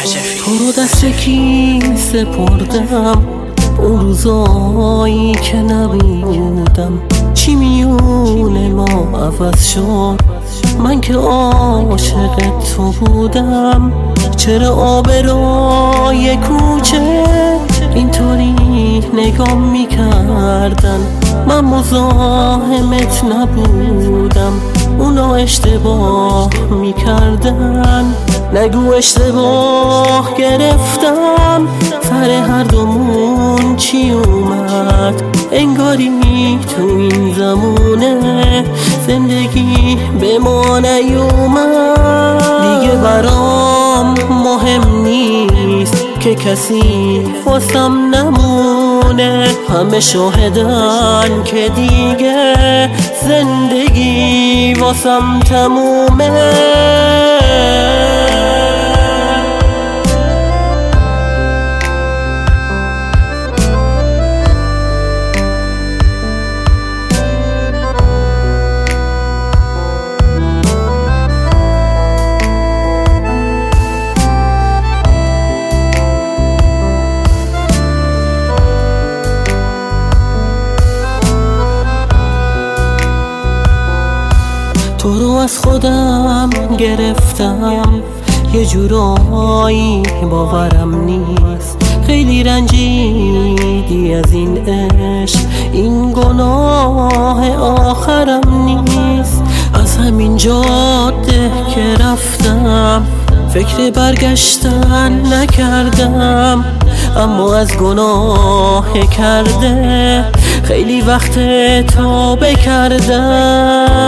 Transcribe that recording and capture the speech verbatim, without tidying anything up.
تو رو دست کی سپردم اون روزایی که نبودم، چی میونه ما عوض شد، من که عاشق تو بودم. چرا آبروی کوچه اینطوری نگاه میکردن، من مزاحمت نبودم، اونا اشتباه میکردن. نگو اشتباه گرفتم، سر هر دومون چی اومد، انگاری تو این زمونه زندگی به ما نیومد. دیگه برام مهم نیست که کسی واسم نمونه، همه شاهدن که دیگه زندگی واسم تمومه. تو رو از خودم گرفتم، یه جورایی باورم نیست، خیلی رنجیدی از این عشق، این گناه آخرم نیست. از همین جاده که رفتم فکر برگشتن نکردم، اما از گناه کرده خیلی وقت توبه کردم.